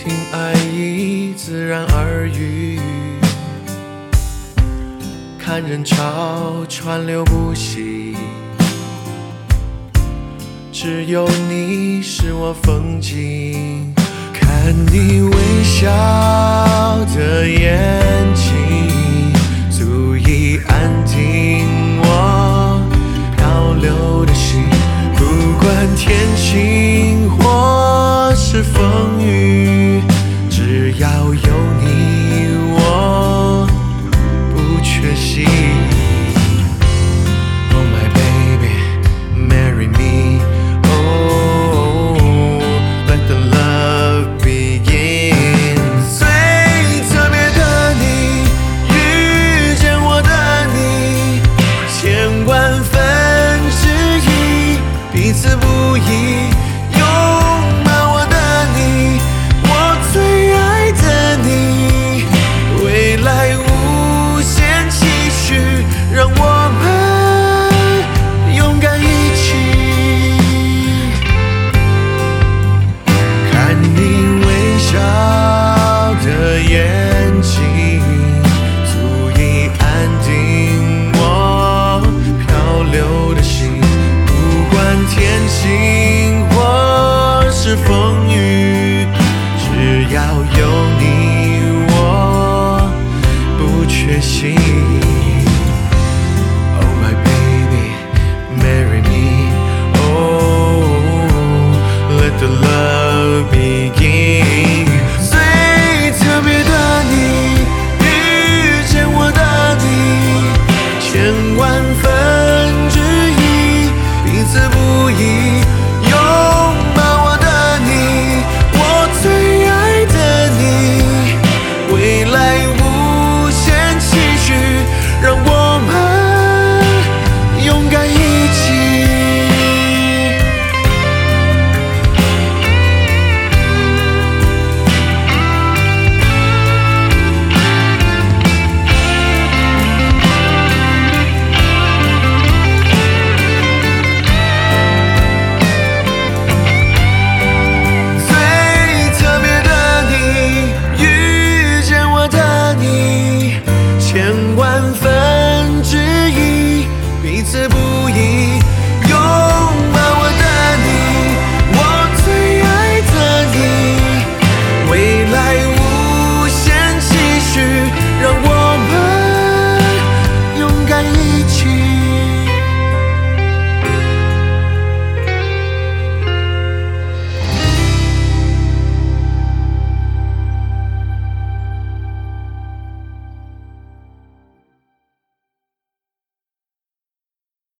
听爱意自然而愈，看人潮川流不息，只有你是我风景。看你微笑的眼睛，足以安定我漂流的心。不管天晴或是风雨，只要有你我不缺席。 Oh my baby, marry me. Oh, let the love begin. 最特别的你，遇见我的你，千万分之一，彼此不移。拥抱我的你，我最爱的你，未来无限期许，让我们勇敢一起。看你微笑的眼睛，足以安定我漂流的心。不管天晴或是风雨，只要有你我不缺席。Oh my baby, marry me. Oh, let the love begin. 最特别的你，遇见我的你，千万分之一，彼此不移。拥抱我的你，我最爱的你，未来无限期许，让我们勇敢一起。最特别的你，遇见我的你，千万分之一，彼此不移。